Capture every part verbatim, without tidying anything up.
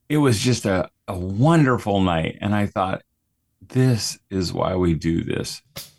it was just a, a wonderful night. And I thought, this is why we do this.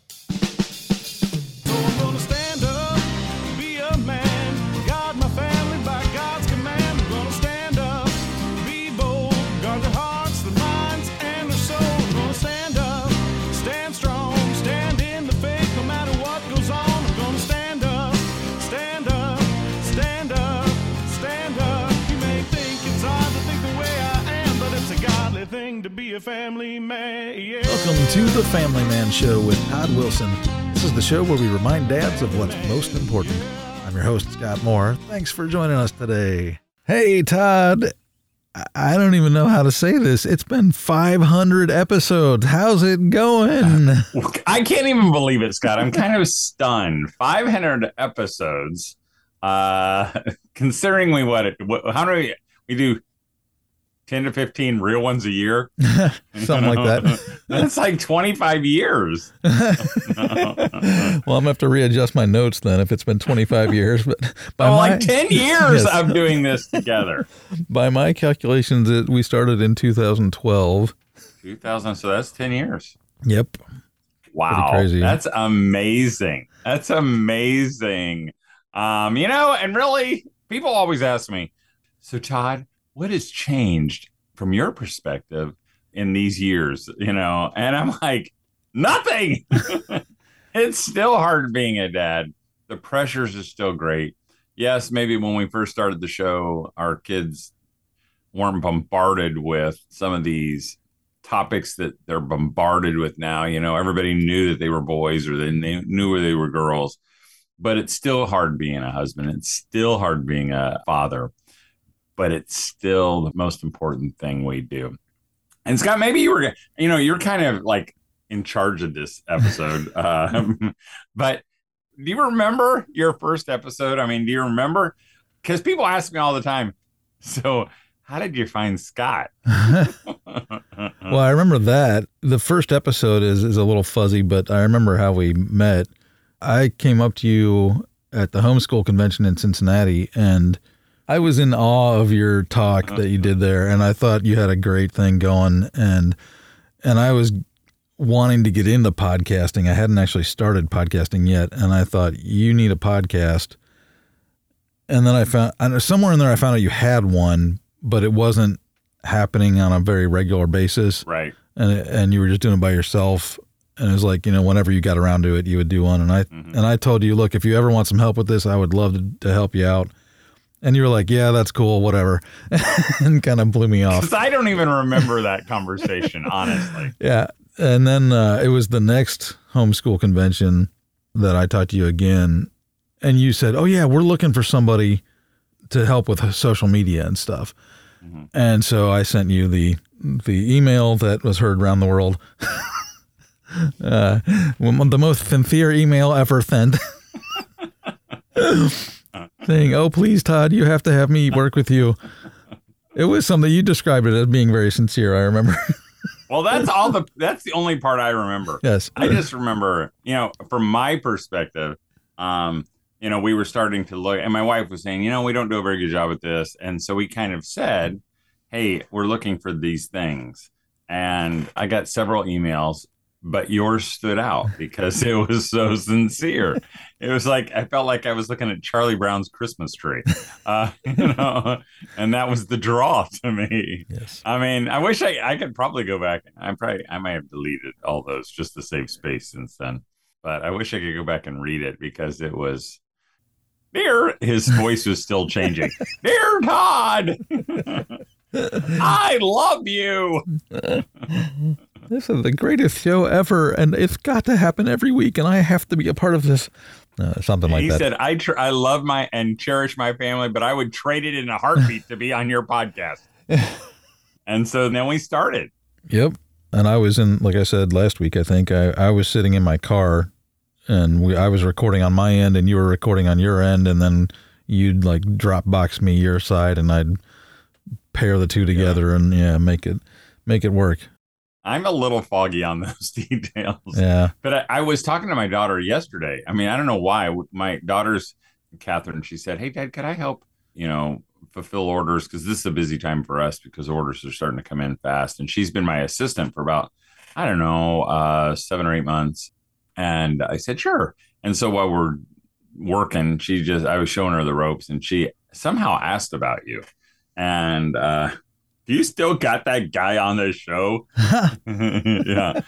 So I'm gonna stand up, be a man, guard my family by God's command. I'm gonna stand up, be bold, guard their hearts, their minds, and their soul. I'm gonna stand up, stand strong, stand in the faith no matter what goes on. I'm gonna stand up, stand up, stand up, stand up. You may think it's hard to think the way I am, but it's a godly thing to be a family man. Yeah. Welcome to the Family Man Show with Todd Wilson. This is the show where we remind dads of what's most important. I'm your host, Scott Moore. Thanks for joining us today. Hey, Todd. I- I don't even know how to say this. It's been five hundred episodes. How's it going? I can't even believe it, Scott. I'm kind of stunned. five hundred episodes. Uh, considering we what, it, what how do we we do ten to fifteen real ones a year? Something like that. That's like twenty-five years. Well, I'm going to have to readjust my notes then if it's been twenty-five years. But by Oh, my, like ten years Yes. of doing this together. by my calculations, it, we started in two thousand twelve. two thousand, so that's ten years. Yep. Wow. crazy. That's amazing. That's amazing. Um, you know, and really, people always ask me, so Todd, what has changed from your perspective in these years? You know, and I'm like, nothing. It's still hard being a dad. The pressures are still great. Yes, maybe when we first started the show, our kids weren't bombarded with some of these topics that they're bombarded with now. You know, everybody knew that they were boys or they knew knew they were girls, but it's still hard being a husband. It's still hard being a father, but it's still the most important thing we do. And Scott, maybe you were, you know, you're kind of like in charge of this episode. um, but do you remember your first episode? I mean, do you remember? Because people ask me all the time, so how did you find Scott? Well, I remember that. The first episode is, is a little fuzzy, but I remember how we met. I came up to you at the homeschool convention in Cincinnati, and I was in awe of your talk that you did there, and I thought you had a great thing going, and and I was wanting to get into podcasting. I hadn't actually started podcasting yet, and I thought, you need a podcast. And then I found, and somewhere in there I found out you had one, but it wasn't happening on a very regular basis. Right. And and you were just doing it by yourself. And it was like, you know, whenever you got around to it, you would do one. And I Mhm. and I told you, look, if you ever want some help with this, I would love to, to help you out. And you were like, yeah, that's cool, whatever, and kind of blew me off. Because I don't even remember that conversation, honestly. Yeah. And then uh, it was the next homeschool convention that I talked to you again. And you said, oh, yeah, we're looking for somebody to help with social media and stuff. Mm-hmm. And so I sent you the the email that was heard around the world. uh, the most sincere email ever sent. Saying, oh, please, Todd, you have to have me work with you. It was something you described it as being very sincere, I remember. Well, that's all the that's the only part I remember. Yes. I just remember, you know, from my perspective, um, you know, we were starting to look, and my wife was saying, you know, we don't do a very good job at this. And so we kind of said, hey, we're looking for these things. And I got several emails, but yours stood out because it was so sincere. It was like, I felt like I was looking at Charlie Brown's Christmas tree, uh, you know, and that was the draw to me. Yes. I mean, I wish I, I could probably go back. I probably, I might have deleted all those just to save space since then, but I wish I could go back and read it because it was, dear, his voice was still changing. Dear Todd, I love you. This is the greatest show ever, and it's got to happen every week, and I have to be a part of this. Uh, something like he that. said, I tr- I love my and cherish my family, but I would trade it in a heartbeat to be on your podcast. And so then we started. Yep. And I was in, like I said last week, I think, I, I was sitting in my car, and we I was recording on my end, and you were recording on your end, and then you'd like Dropbox me your side, and I'd pair the two together yeah. and yeah, make it make it work. I'm a little foggy on those details. Yeah. But I, I was talking to my daughter yesterday. I mean, I don't know why. My daughter's Catherine, she said, hey, Dad, could I help, you know, fulfill orders because this is a busy time for us because orders are starting to come in fast. And she's been my assistant for about, I don't know, uh, seven or eight months. And I said, sure. And so while we're working, she just, I was showing her the ropes and she somehow asked about you. And uh, do you still got that guy on the show? Yeah.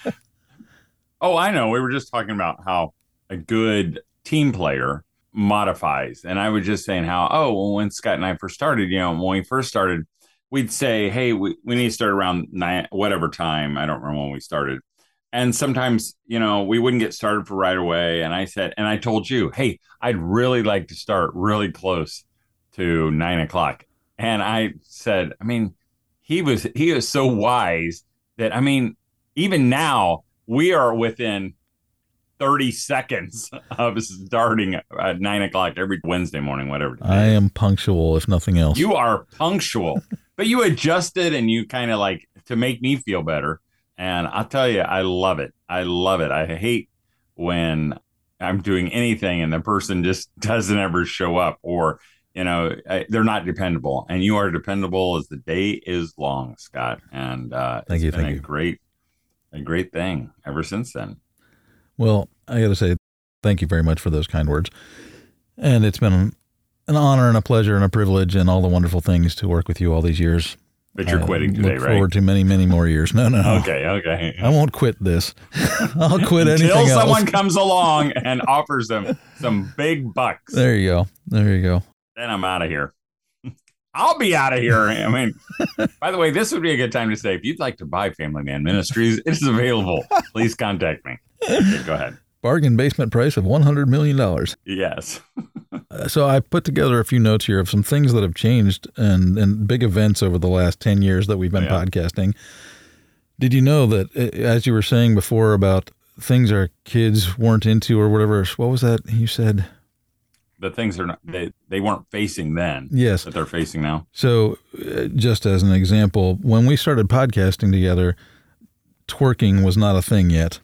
Oh, I know. We were just talking about how a good team player modifies. And I was just saying how, oh, well, when Scott and I first started, you know, when we first started, we'd say, hey, we, we need to start around nine, whatever time. I don't remember when we started. And sometimes, you know, we wouldn't get started for right away. And I said, and I told you, hey, I'd really like to start really close to nine o'clock. And I said, I mean, he was, he was so wise that, I mean, even now we are within thirty seconds of starting at nine o'clock every Wednesday morning, whatever. I am punctual, if nothing else. You are punctual, but you adjusted and you kind of like to make me feel better. And I'll tell you, I love it. I love it. I hate when I'm doing anything and the person just doesn't ever show up or, you know, I, they're not dependable. And you are dependable as the day is long, Scott. And uh, thank it's you, been thank a you. great, a great thing ever since then. Well, I got to say, thank you very much for those kind words. And it's been an honor and a pleasure and a privilege and all the wonderful things to work with you all these years. But you're I quitting today, look right? forward to many, many more years. No, no. Okay, okay. I won't quit this. I'll quit anything Until else. someone comes along and offers them some big bucks. There you go. There you go. Then I'm out of here. I'll be out of here. I mean, by the way, this would be a good time to say, if you'd like to buy Family Man Ministries, it is available. Please contact me. Okay, go ahead. Bargain basement price of one hundred million dollars. Yes. Uh, so I put together a few notes here of some things that have changed and, and big events over the last ten years that we've been Yeah. podcasting. Did you know that, uh, as you were saying before about things our kids weren't into or whatever, what was that you said? The things are not, they, they weren't facing then. Yes. That they're facing now. So uh, just as an example, when we started podcasting together, twerking was not a thing yet.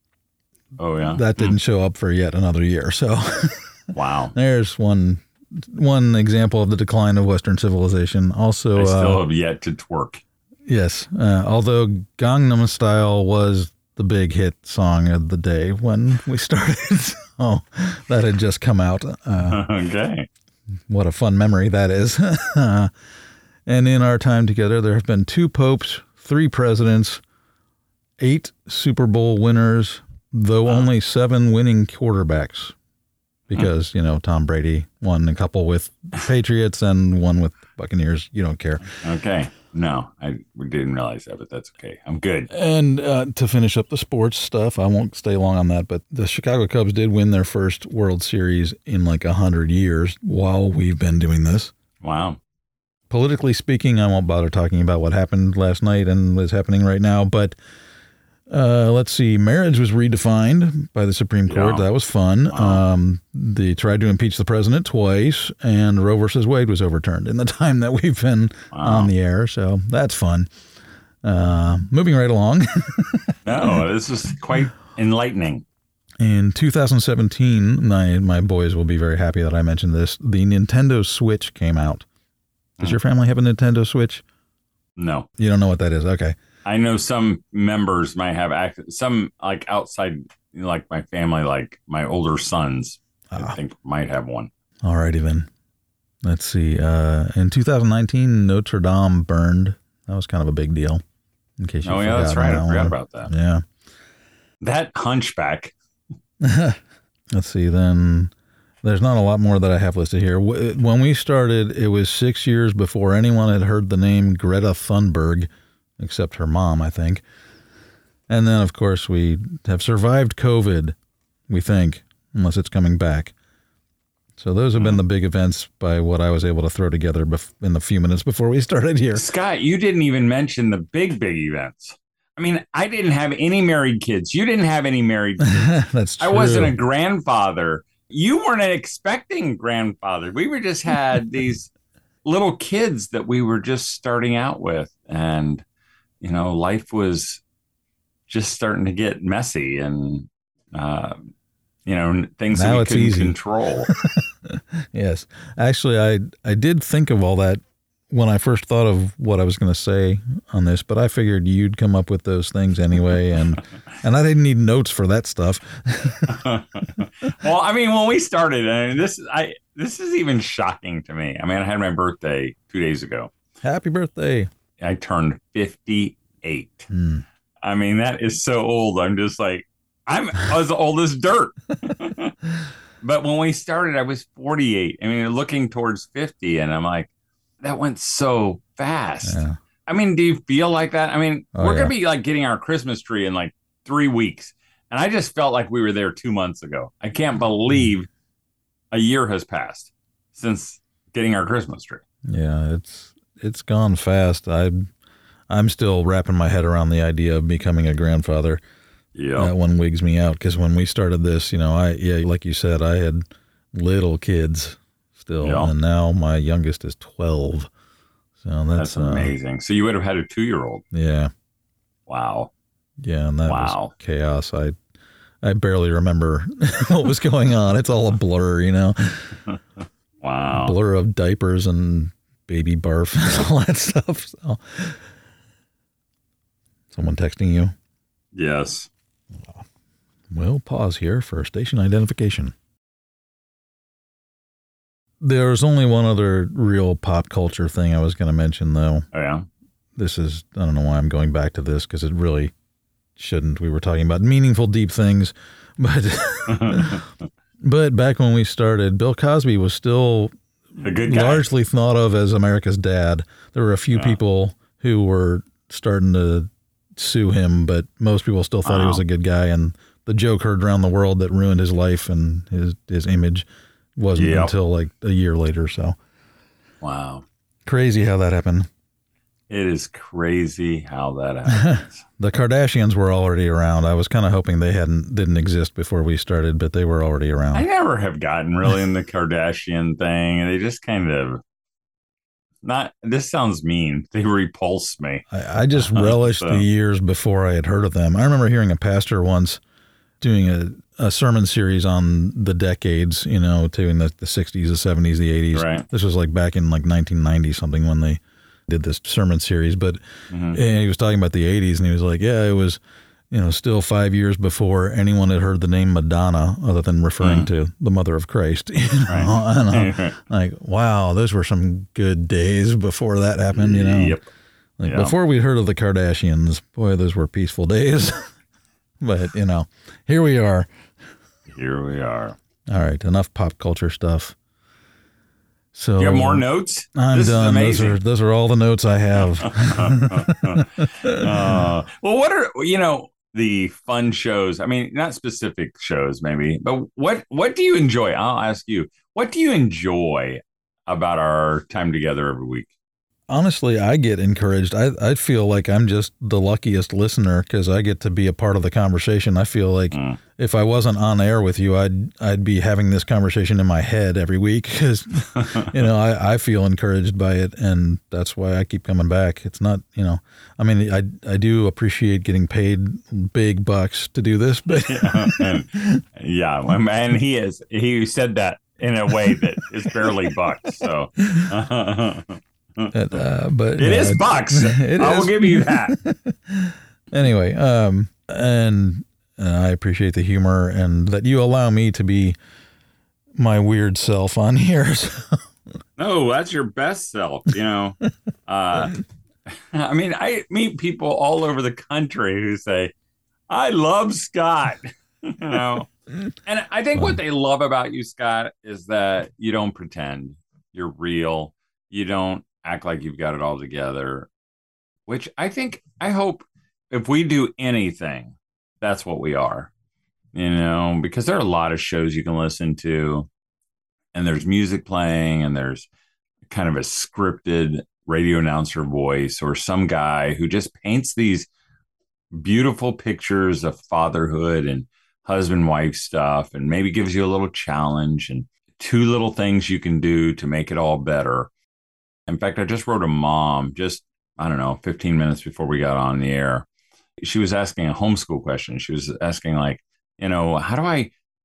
Oh, yeah. That didn't show up for yet another year. So Wow. there's one one example of the decline of Western civilization. Also, I still uh, have yet to twerk. yes, uh, although Gangnam Style was the big hit song of the day when we started. So that had just come out. Uh, Okay. what a fun memory that is. And in our time together, there have been two popes, three presidents, eight Super Bowl winners, though Wow. only seven winning quarterbacks. Because, you know, Tom Brady won a couple with Patriots and one with Buccaneers. You don't care. Okay. No, I didn't realize that, but that's okay. I'm good. And uh, to finish up the sports stuff, I won't stay long on that, but the Chicago Cubs did win their first World Series in like a hundred years while we've been doing this. Wow. Politically speaking, I won't bother talking about what happened last night and what's happening right now, but uh, let's see. Marriage was redefined by the Supreme Court. Yeah. That was fun. Wow. Um, they tried to impeach the president twice, and Roe versus Wade was overturned in the time that we've been Wow. on the air. So that's fun. Uh, moving right along. No, this is quite enlightening. In two thousand seventeen, my, my boys will be very happy that I mentioned this. The Nintendo Switch came out. Does your family have a Nintendo Switch? No. You don't know what that is? Okay. I know some members might have act- some like outside, you know, like my family, like my older sons, Ah. I think might have one. All righty then. Let's see. Uh, in two thousand nineteen, Notre Dame burned. That was kind of a big deal. In case you Oh, yeah, forgot that's on right. that I forgot one. about that. Yeah. That hunchback. Let's see. Then there's not a lot more that I have listed here. Wh- When we started, it was six years before anyone had heard the name Greta Thunberg, except her mom, I think. And then, of course, we have survived COVID, we think, unless it's coming back. So those have been the big events by what I was able to throw together bef- in the few minutes before we started here. Scott, you didn't even mention the big, big events. I mean, I didn't have any married kids. You didn't have any married kids. That's true. I wasn't a grandfather. You weren't expecting grandfather. We were just had these little kids that we were just starting out with. And, you know, life was just starting to get messy. And uh, you know, things Now that we it's couldn't easy. control. Yes. Actually, I I did think of all that when I first thought of what I was going to say on this, but I figured you'd come up with those things anyway, and and I didn't need notes for that stuff. Well, I mean, when we started, and this I this is even shocking to me. I mean, I had my birthday two days ago. Happy birthday. I turned fifty-eight. Hmm. I mean, that is so old. I'm just like, I'm as old as dirt. But when we started, I was forty-eight. I mean, looking towards fifty, and I'm like, that went so fast. Yeah. I mean, do you feel like that? I mean, Oh, we're yeah. going to be like getting our Christmas tree in like three weeks. And I just felt like we were there two months ago. I can't believe a year has passed since getting our Christmas tree. Yeah, it's it's gone fast. I I'm still wrapping my head around the idea of becoming a grandfather. Yeah. That one wigs me out because when we started this, you know, I yeah, like you said, I had little kids still, Yeah. and now my youngest is twelve. So that's, That's uh, amazing. So you would have had a two-year-old. yeah, Wow. yeah, and that Wow. was chaos. I I barely remember what was going on. It's all a blur, you know, Wow. blur of diapers and baby barf and all that stuff. So, someone texting you? Yes. We'll pause here for station identification. There's only one other real pop culture thing I was going to mention, though. Oh, yeah. This is, I don't know why I'm going back to this because it really shouldn't. We were talking about meaningful, deep things. But, but back when we started, Bill Cosby was still A good guy. largely thought of as America's dad. There were a few Yeah. people who were starting to sue him, but most people still thought he was Wow. a good guy. And the joke heard around the world that ruined his life and his, his image wasn't Yep. until like a year later. So Wow. crazy how that happened. It is crazy how that happens. The Kardashians were already around. I was kind of hoping they hadn't didn't exist before we started, but they were already I around. never have gotten really in the Kardashian thing. They just kind of not, this sounds mean. They repulse me. I, I just relished So- the years before I had heard of them. I remember hearing a pastor once doing a, a sermon series on the decades, you know, doing the, the sixties, the seventies, the eighties. Right. This was like back in like nineteen ninety something when they did this sermon series. But Mhm. and he was talking about the eighties, and he was like, yeah, it was, you know, still five years before anyone had heard the name Madonna other than referring Mm. to the mother of Christ. You know? Right. And I'm like, wow, those were some good days before that happened, you know. Yep. Like Yeah. before we'd heard of the Kardashians, boy, those were peaceful days. But, you know, here we are. Here we are. All right, enough pop culture stuff. So You have more notes? I'm This is done. Those amazing. are those are all the notes I have. uh, well, what are, you know, the fun shows? I mean, not specific shows maybe, but what what do you enjoy? I'll ask you. What do you enjoy about our time together every week? Honestly, I get encouraged. I I feel like I'm just the luckiest listener because I get to be a part of the conversation. I feel like Mm. if I wasn't on air with you, I'd I'd be having this conversation in my head every week because you know I, I feel encouraged by it, and that's why I keep coming back. It's not, you know, I mean, I I do appreciate getting paid big bucks to do this, but and, yeah, and he is. He said that in a way that is barely bucks. So But, uh, but it uh, is bucks. It I will is. give you that. Anyway, um, and uh, I appreciate the humor and that you allow me to be my weird self on here. So, No, that's your best self. You know, uh, I mean, I meet people all over the country who say, "I love Scott." You know, and I think what they love about you, Scott, is that you don't pretend. You're real. You don't act like you've got it all together, which I think, I hope if we do anything, that's what we are, you know, because there are a lot of shows you can listen to and there's music playing and there's kind of a scripted radio announcer voice or some guy who just paints these beautiful pictures of fatherhood and husband wife stuff and maybe gives you a little challenge and two little things you can do to make it all better. In fact, I just wrote a mom just, I don't know, fifteen minutes before we got on the air. She was asking a homeschool question. She was asking like, you know, how do I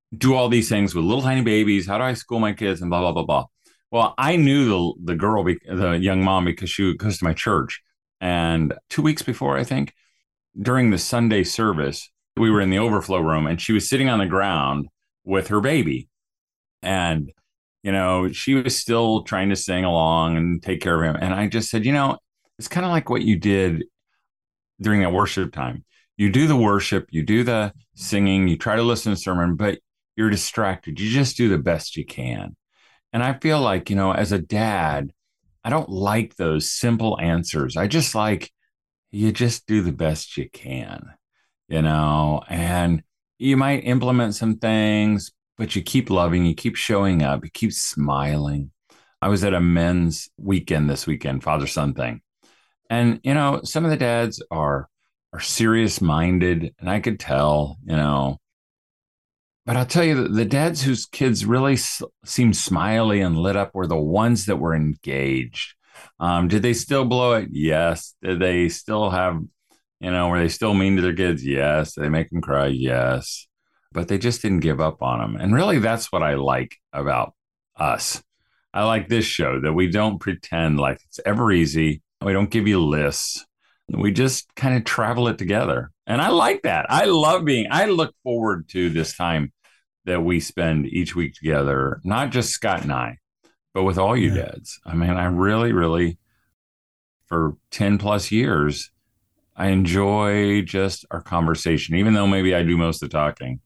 do all these things with little tiny babies. How do I school my kids and blah, blah, blah, blah. Well, I knew the, the girl, the young mom, because she goes to my church. And two weeks before, I think, during the Sunday service, we were in the overflow room and she was sitting on the ground with her baby. And, you know, she was still trying to sing along and take care of him. And I just said, you know, it's kind of like what you did during that worship time. You do the worship, you do the singing, you try to listen to the sermon, but you're distracted. You just do the best you can. And I feel like, you know, as a dad, I don't like those simple answers. I just like, you just do the best you can, you know, and you might implement some things, but you keep loving, you keep showing up, you keep smiling. I was at a men's weekend this weekend, father-son thing. And, you know, some of the dads are, are serious-minded, and I could tell, you know, but I'll tell you, the, the dads whose kids really s- seemed smiley and lit up were the ones that were engaged. Um, did they still blow it? Yes. Did they still have, you know, were they still mean to their kids? Yes. Did they make them cry? Yes. But they just didn't give up on them. And really, that's what I like about us. I like this show, that we don't pretend like it's ever easy. We don't give you lists. We just kind of travel it together. And I like that. I love being, I look forward to this time that we spend each week together, not just Scott and I, but with all you Yeah. dads. I mean, I really, really, for ten plus years, I enjoy just our conversation, even though maybe I do most of the talking.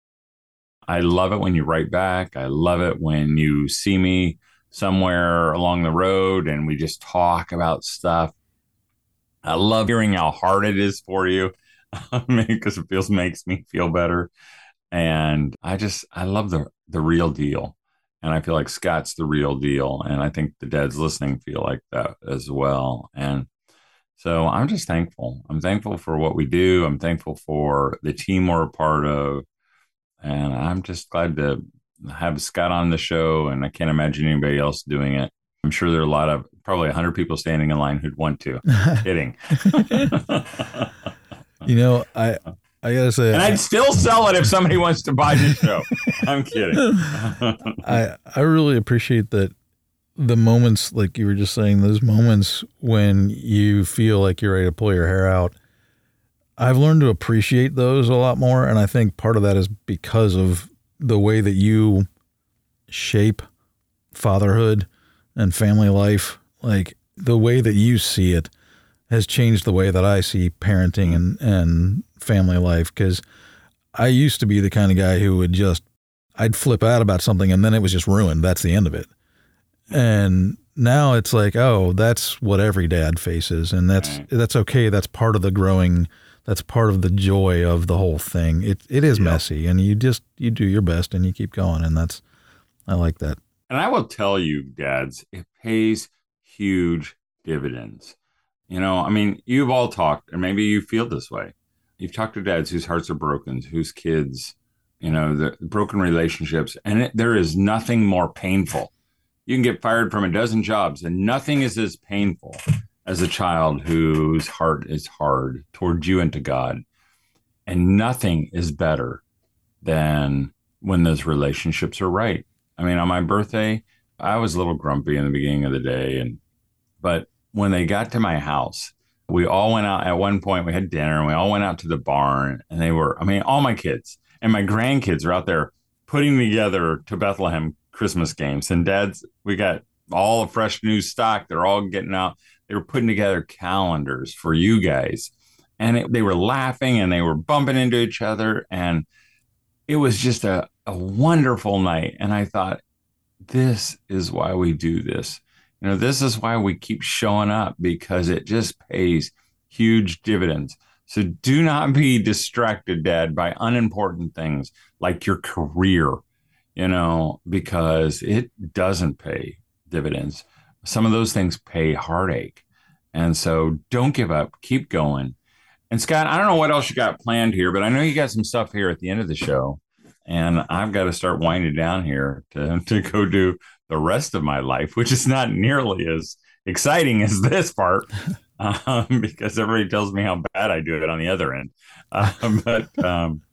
I love it when you write back. I love it when you see me somewhere along the road and we just talk about stuff. I love hearing how hard it is for you because it feels makes me feel better. And I just, I love the, the real deal. And I feel like Scott's the real deal. And I think the dads listening feel like that as well. And so I'm just thankful. I'm thankful for what we do. I'm thankful for the team we're a part of. And I'm just glad to have Scott on the show. And I can't imagine anybody else doing it. I'm sure there are a lot of, probably one hundred people standing in line who'd want to. Kidding. You know, I I gotta say, And I'd still sell it if somebody wants to buy the show. I'm kidding. I I really appreciate that, the moments, like you were just saying, those moments when you feel like you're ready to pull your hair out. I've learned to appreciate those a lot more, and I think part of that is because of the way that you shape fatherhood and family life. Like, the way that you see it has changed the way that I see parenting and, and family life. Because I used to be the kind of guy who would just, I'd flip out about something and then it was just ruined. That's the end of it. And now it's like, oh, that's what every dad faces. And that's, Right. that's okay. That's part of the growing, that's part of the joy of the whole thing. It, it is Yeah. messy, and you just, you do your best and you keep going. And that's, I like that. And I will tell you, dads, it pays huge dividends. You know, I mean, you've all talked, and maybe you feel this way. You've talked to dads whose hearts are broken, whose kids, you know, the broken relationships, and it, there is nothing more painful. You can get fired from a dozen jobs, and nothing is as painful as a child whose heart is hard towards you and to God. And nothing is better than when those relationships are right. I mean, on my birthday, I was a little grumpy in the beginning of the day, and but when they got to my house, we all went out. At one point, we had dinner, and we all went out to the barn, and they were, I mean, all my kids and my grandkids are out there putting together to Bethlehem Christmas games. And dads, we got all the fresh new stock. They're all getting out. They were putting together calendars for you guys. And it, they were laughing and they were bumping into each other. And it was just a, a wonderful night. And I thought, this is why we do this. You know, this is why we keep showing up, because it just pays huge dividends. So do not be distracted, Dad, by unimportant things like your career, you know, because it doesn't pay dividends. Some of those things pay heartache. And so don't give up. Keep going. And Scott, I don't know what else you got planned here, but I know you got some stuff here at the end of the show. And I've got to start winding down here to, to go do the rest of my life, which is not nearly as exciting as this part, um, because everybody tells me how bad I do it on the other end. Um, but um,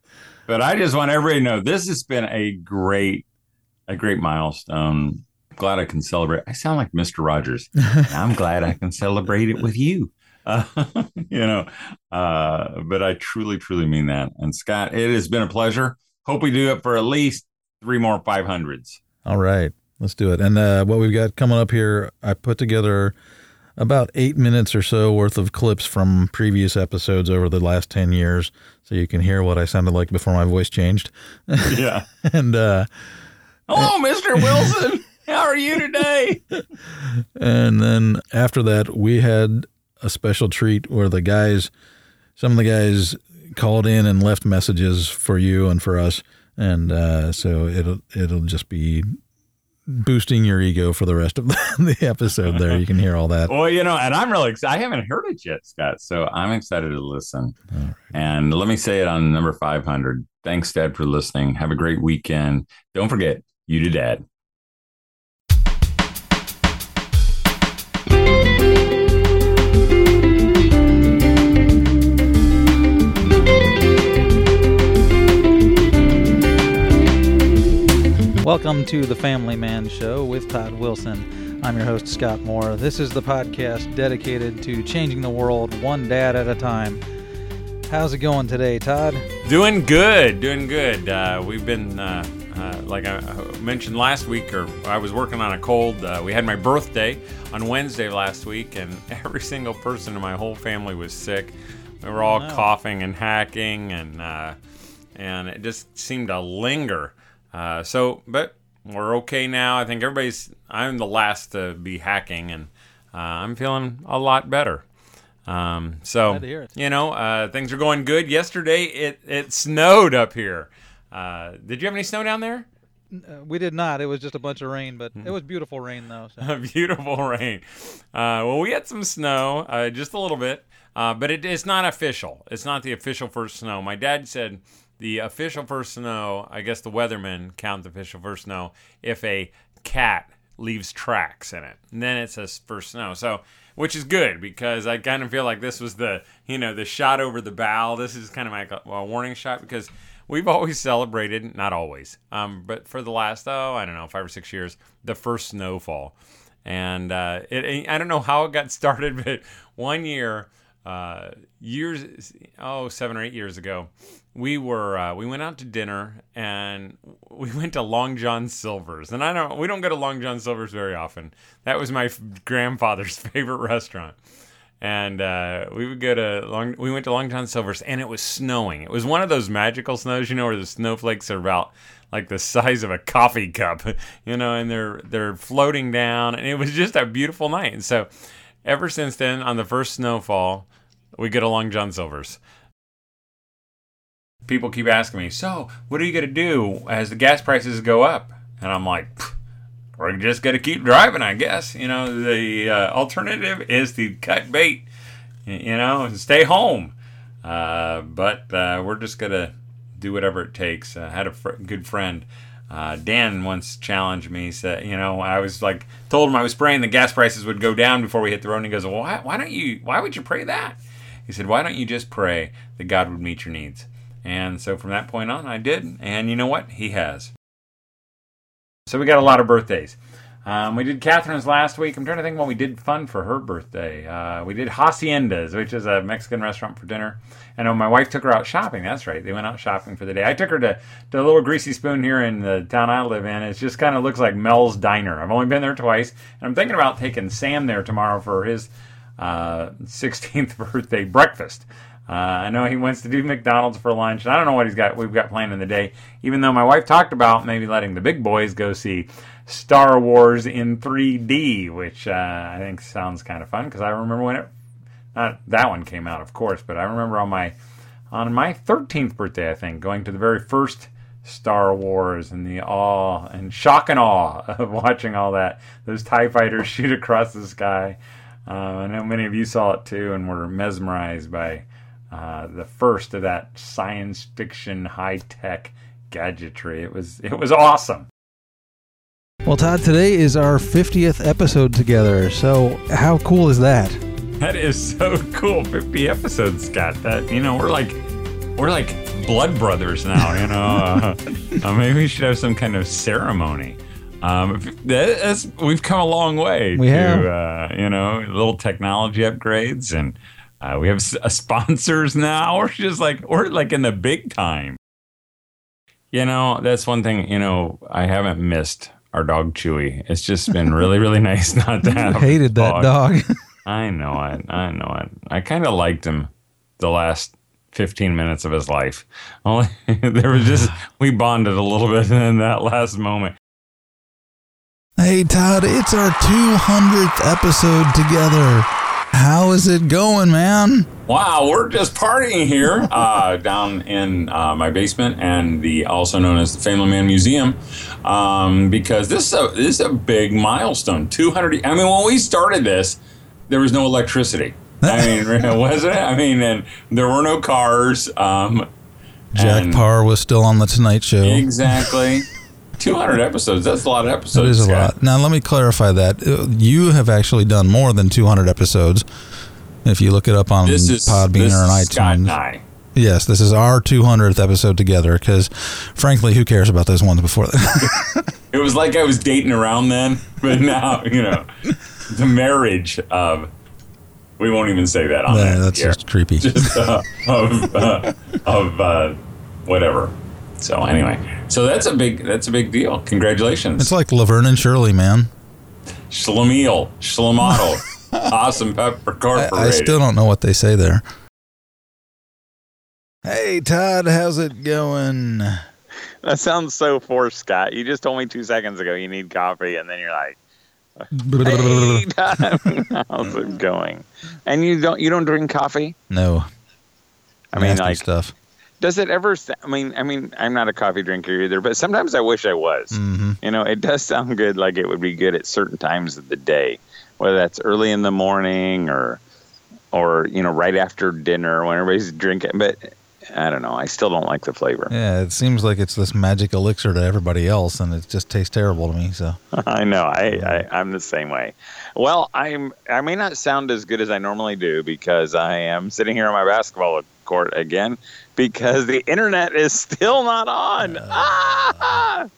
But I just want everybody to know this has been a great, a great milestone. Glad I can celebrate. I sound like Mister Rogers. I'm glad I can celebrate it with you. Uh, you know, uh, but I truly, truly mean that. And Scott, it has been a pleasure. Hope we do it for at least three more five hundreds. All right, let's do it. And uh, what we've got coming up here, I put together about eight minutes or so worth of clips from previous episodes over the last ten years. So you can hear what I sounded like before my voice changed. Yeah. and, uh, hello, Mister Wilson. How are you today? And then after that, we had a special treat where the guys, some of the guys called in and left messages for you and for us. And, uh, so it'll, it'll just be boosting your ego for the rest of the, the episode there. You can hear all that. Well, you know, and I'm really excited. I haven't heard it yet, Scott, so I'm excited to listen. Right. And let me say it on number five hundred. Thanks, Dad, for listening. Have a great weekend. Don't forget, you to Dad. Welcome to the Family Man Show with Todd Wilson. I'm your host, Scott Moore. This is the podcast dedicated to changing the world one dad at a time. How's it going today, Todd? Doing good, doing good. Uh, we've been, uh, uh, like I mentioned last week, or I was working on a cold. Uh, we had my birthday on Wednesday last week, and every single person in my whole family was sick. We were all Oh, no. coughing and hacking, and uh, and it just seemed to linger. Uh, so, but we're okay now. I think everybody's, I'm the last to be hacking, and uh, I'm feeling a lot better. Um, so, Glad to hear it. you know, uh, things are going good. Yesterday, it, it snowed up here. Uh, did you have any snow down there? Uh, we did not. It was just a bunch of rain, but it was beautiful rain, though. So. Beautiful rain. Uh, well, we had some snow, uh, just a little bit, uh, but it, it's not official. It's not the official first snow. My dad said the official first snow, I guess the weathermen count the official first snow if a cat leaves tracks in it. And then it says first snow. So, which is good because I kind of feel like this was the, you know, the shot over the bow. This is kind of like a, a warning shot because we've always celebrated, not always, um, but for the last, oh, I don't know, five or six years, the first snowfall. And uh, it, I don't know how it got started, but one year, uh, years, oh, seven or eight years ago, we were uh, we went out to dinner and we went to Long John Silver's. And I don't we don't go to Long John Silver's very often. That was my f- grandfather's favorite restaurant. And uh, we would go to Long we went to Long John Silver's and it was snowing. It was one of those magical snows, you know, where the snowflakes are about like the size of a coffee cup, you know, and they're they're floating down, and it was just a beautiful night. And so ever since then, on the first snowfall, we go to Long John Silver's. People keep asking me, so what are you going to do as the gas prices go up? And I'm like, we're just going to keep driving, I guess. You know, the uh, alternative is to cut bait, you know, and stay home. Uh, but uh, we're just going to do whatever it takes. I had a fr- good friend, uh, Dan, once challenged me. Said, you know, I was like, told him I was praying the gas prices would go down before we hit the road. And he goes, well, why, why don't you, why would you pray that? He said, why don't you just pray that God would meet your needs? And so from that point on, I did. And you know what? He has. So we got a lot of birthdays. Um, we did Catherine's last week. I'm trying to think what we did fun for her birthday. Uh, we did Haciendas, which is a Mexican restaurant for dinner. And oh, my wife took her out shopping. That's right. They went out shopping for the day. I took her to, to a little Greasy Spoon here in the town I live in. It just kind of looks like Mel's Diner. I've only been there twice. And I'm thinking about taking Sam there tomorrow for his uh, sixteenth birthday breakfast. Uh, I know he wants to do McDonald's for lunch. I don't know what he's got. We've got planned in the day. Even though my wife talked about maybe letting the big boys go see Star Wars in three D, which uh, I think sounds kind of fun because I remember when it, not that one came out, of course, but I remember on my on my thirteenth birthday, I think, going to the very first Star Wars and the awe and shock and awe of watching all that, those TIE fighters shoot across the sky. Uh, I know many of you saw it too and were mesmerized by Uh, the first of that science fiction high-tech gadgetry. It was it was awesome. Well, Todd, today is our fiftieth episode together, so how cool is that? That is so cool. fifty episodes, Scott. That, you know, we're like we're like blood brothers now, you know. Uh, uh, maybe we should have some kind of ceremony. Um, that's, we've come a long way We to, have. uh, you know, little technology upgrades, and uh, we have s- uh, sponsors now. We're just like, we're like in the big time. You know, that's one thing, you know, I haven't missed our dog Chewy. It's just been really, really nice not to have Hated a that dog. I know it. I know it. I kind of liked him the last fifteen minutes of his life. Only there was just, we bonded a little bit in that last moment. Hey, Todd, it's our two hundredth episode together. How is it going, man? Wow, we're just partying here uh, down in uh, my basement, and the also known as the Family Man Museum, um, because this is a this is a big milestone. two hundred. I mean, when we started this, there was no electricity. I mean, wasn't it? I mean, and there were no cars. Um, Jack and- Parr was still on the Tonight Show. Exactly. two hundred episodes. That's a lot of episodes. It is a Scott. lot. Now, let me clarify that. Uh, You have actually done more than two hundred episodes. If you look it up on This is Podbean this or on is Scott iTunes. and I. Yes, this is our two hundredth episode together because, frankly, who cares about those ones before that? It was like I was dating around then, but now, you know, the marriage of, we won't even say that on Yeah, that that's here. just creepy. Just, uh, of, uh, of uh, whatever. So anyway, so that's a big, that's a big deal. Congratulations. It's like Laverne and Shirley, man. Schlemiel, Schlemotto, Awesome Pepper I, Corporated. I still don't know what they say there. Hey, Todd, how's it going? That sounds so forced, Scott. You just told me two seconds ago you need coffee, and then you're like, "Hey, Todd, how's it going?" And you don't you don't drink coffee? No. I mean, Nasty like, stuff. does it ever? I mean, I mean, I'm not a coffee drinker either, but sometimes I wish I was. Mm-hmm. You know, it does sound good. Like it would be good at certain times of the day, whether that's early in the morning or, or you know, right after dinner when everybody's drinking. But I don't know. I still don't like the flavor. Yeah, it seems like it's this magic elixir to everybody else, and it just tastes terrible to me. So I know. I, I I'm the same way. Well, I'm. I may not sound as good as I normally do because I am sitting here on my basketball court again because the internet is still not on. Uh, Ah!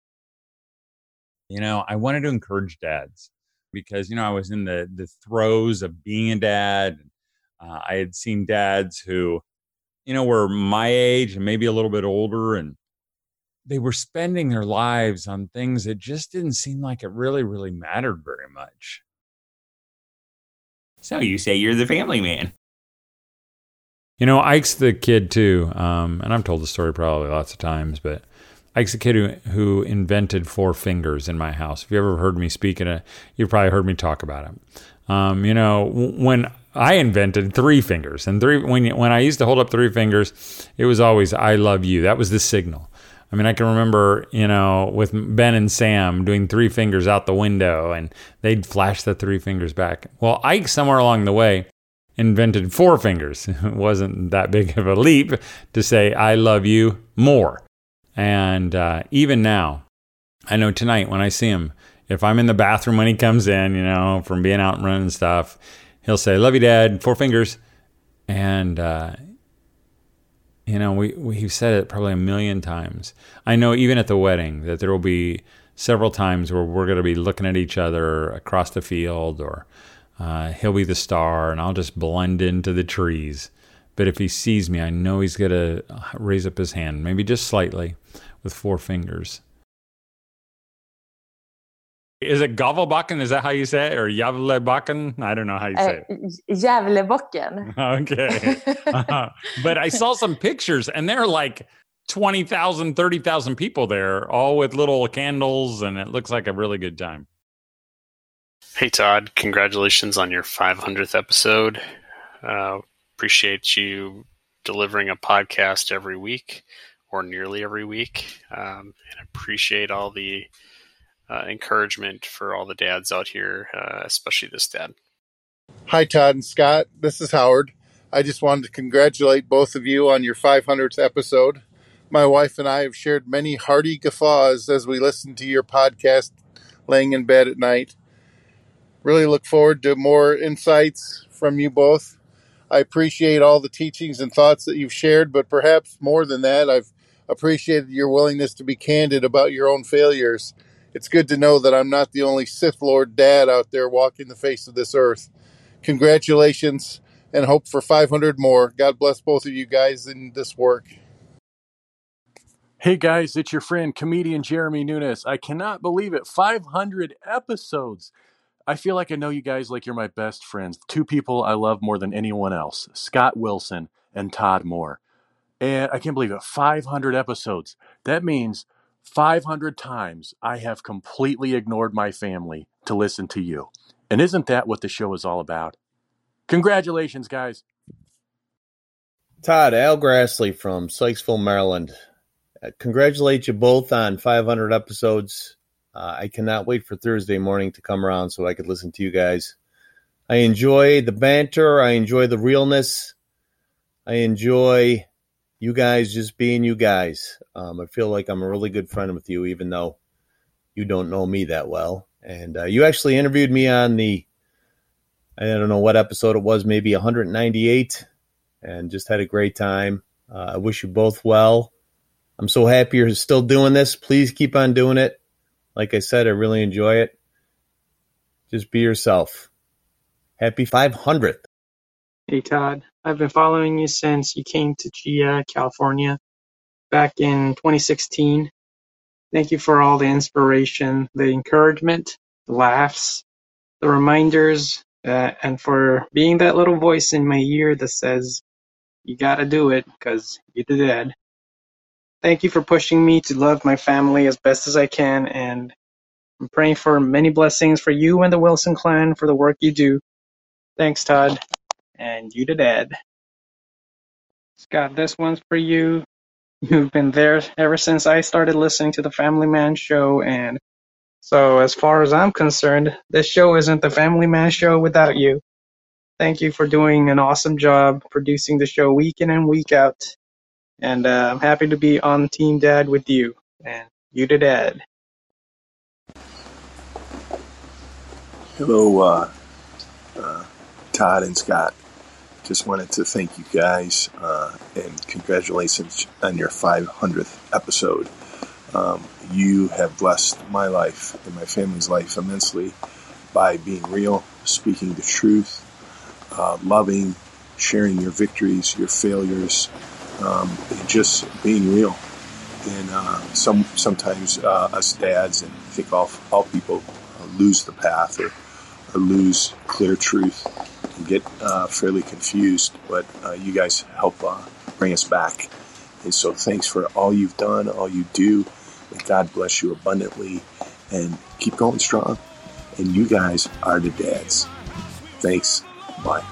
You know, I wanted to encourage dads because, you know, I was in the, the throes of being a dad. Uh, I had seen dads who, you know, were my age and maybe a little bit older, and they were spending their lives on things that just didn't seem like it really, really mattered very much. So you say you're the family man. You know, Ike's the kid too, um, and I've told the story probably lots of times, but Ike's the kid who, who invented four fingers in my house. If you ever heard me speak in it, you've probably heard me talk about it. Um, you know, when I invented three fingers, and three when when I used to hold up three fingers, it was always "I love you." That was the signal. I mean, I can remember, you know, with Ben and Sam doing three fingers out the window, and they'd flash the three fingers back. Well, Ike, somewhere along the way, invented four fingers. It wasn't that big of a leap to say, I love you more. And uh, even now, I know tonight when I see him, if I'm in the bathroom when he comes in, you know, from being out and running stuff, he'll say, love you, Dad, four fingers. And, uh, you know, we, we've said it probably a million times. I know even at the wedding that there will be several times where we're going to be looking at each other across the field, or Uh, he'll be the star, and I'll just blend into the trees. But if he sees me, I know he's going to raise up his hand, maybe just slightly, with four fingers. Is it Gavelbakken? Is that how you say it? Or Javlebakken? I don't know how you say it. Uh, Gävlebocken. Okay. Uh, but I saw some pictures, and there are like twenty thousand, thirty thousand people there, all with little candles, and it looks like a really good time. Hey, Todd. Congratulations on your five hundredth episode. Uh, appreciate you delivering a podcast every week, or nearly every week. Um, and appreciate all the uh, encouragement for all the dads out here, uh, especially this dad. Hi, Todd and Scott. This is Howard. I just wanted to congratulate both of you on your five hundredth episode. My wife and I have shared many hearty guffaws as we listen to your podcast laying in bed at night. Really look forward to more insights from you both. I appreciate all the teachings and thoughts that you've shared, but perhaps more than that, I've appreciated your willingness to be candid about your own failures. It's good to know that I'm not the only Sith Lord dad out there walking the face of this earth. Congratulations, and hope for five hundred more. God bless both of you guys in this work. Hey guys, it's your friend comedian Jeremy Nunes. I cannot believe it. five hundred episodes. I feel like I know you guys like you're my best friends. Two people I love more than anyone else, Scott Wilson and Todd Moore. And I can't believe it. five hundred episodes. That means five hundred times I have completely ignored my family to listen to you. And isn't that what the show is all about? Congratulations, guys. Todd, Al Grassley from Sykesville, Maryland. Uh, congratulate you both on five hundred episodes. Uh, I cannot wait for Thursday morning to come around so I could listen to you guys. I enjoy the banter. I enjoy the realness. I enjoy you guys just being you guys. Um, I feel like I'm a really good friend with you, even though you don't know me that well. And uh, you actually interviewed me on the, I don't know what episode it was, maybe one hundred ninety-eight, and just had a great time. Uh, I wish you both well. I'm so happy you're still doing this. Please keep on doing it. Like I said, I really enjoy it. Just be yourself. Happy five hundredth. Hey, Todd. I've been following you since you came to Gia, California, back in twenty sixteen. Thank you for all the inspiration, the encouragement, the laughs, the reminders, uh, and for being that little voice in my ear that says, you gotta do it, because you did. Thank you for pushing me to love my family as best as I can, and I'm praying for many blessings for you and the Wilson clan for the work you do. Thanks, Todd. And you to dad. Scott, this one's for you. You've been there ever since I started listening to the Family Man show, and so as far as I'm concerned, this show isn't the Family Man show without you. Thank you for doing an awesome job producing the show week in and week out. And uh, I'm happy to be on Team Dad with you. And you to dad. Hello, uh, uh, Todd and Scott. Just wanted to thank you guys uh, and congratulations on your five hundredth episode. Um, you have blessed my life and my family's life immensely by being real, speaking the truth, uh, loving, sharing your victories, your failures, um, and just being real. And uh, some sometimes uh, us dads, and I think all all people uh, lose the path or, or lose clear truth and get uh, fairly confused. But uh, you guys help uh, bring us back. And so thanks for all you've done, all you do. May God bless you abundantly and keep going strong. And you guys are the dads. Thanks. Bye.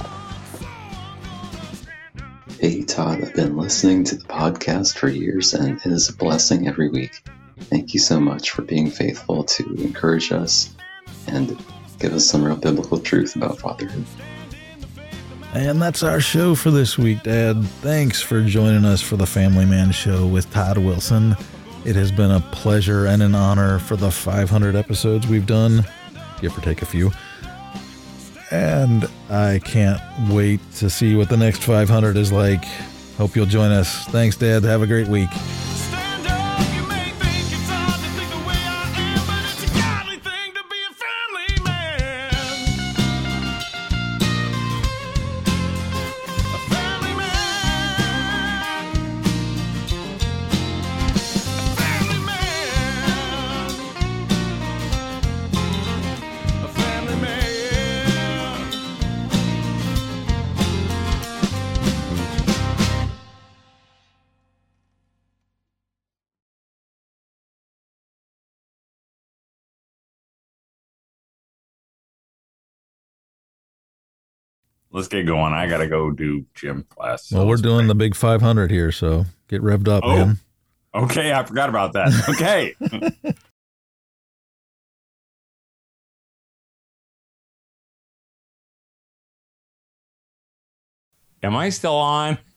Hey Todd, I've been listening to the podcast for years and it is a blessing every week. Thank you so much for being faithful to encourage us and give us some real biblical truth about fatherhood. And that's our show for this week, Dad. Thanks for joining us for the Family Man Show with Todd Wilson. It has been a pleasure and an honor for the five hundred episodes we've done, give or take a few. And I can't wait to see what the next five hundred is like. Hope you'll join us. Thanks, Dad. Have a great week. Let's get going. I got to go do gym class. So well, we're doing the big five hundred here, so get revved up, oh, man. Okay, I forgot about that. Okay. Am I still on?